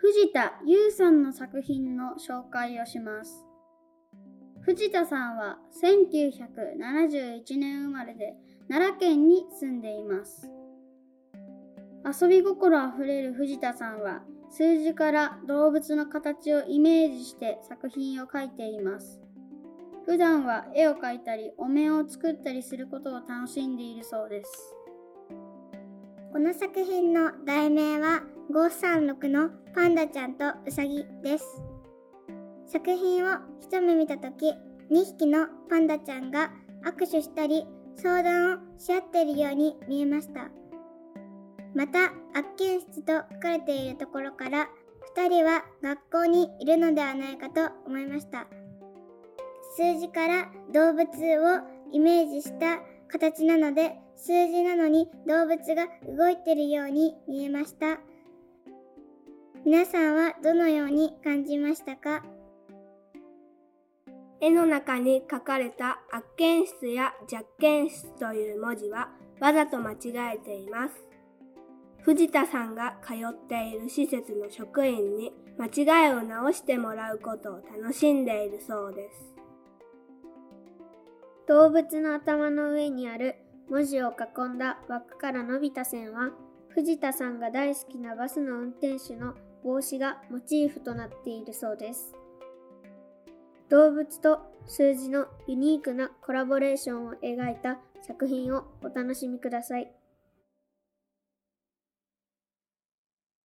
藤田優さんの作品の紹介をします。藤田さんは1971年生まれで奈良県に住んでいます。遊び心あふれる藤田さんは数字から動物の形をイメージして作品を描いています。普段は絵を描いたりお面を作ったりすることを楽しんでいるそうです。 この作品の題名は536のパンダちゃんとウサギです。作品を一目見たとき、2匹のパンダちゃんが握手したり相談をし合っているように見えました。また、圧見室と書かれているところから2人は学校にいるのではないかと思いました。数字から動物をイメージした形なので、数字なのに動物が動いているように見えました。皆さんはどのように感じましたか？ 絵の中に書かれた圧見室や弱見室という文字はわざと間違えています。藤田さんが通っている施設の職員に間違いを直してもらうことを楽しんでいるそうです。 動物の頭の上にある文字を囲んだ枠から伸びた線は、藤田さんが大好きなバスの運転手の帽子がモチーフとなっているそうです。動物と数字のユニークなコラボレーションを描いた作品をお楽しみください。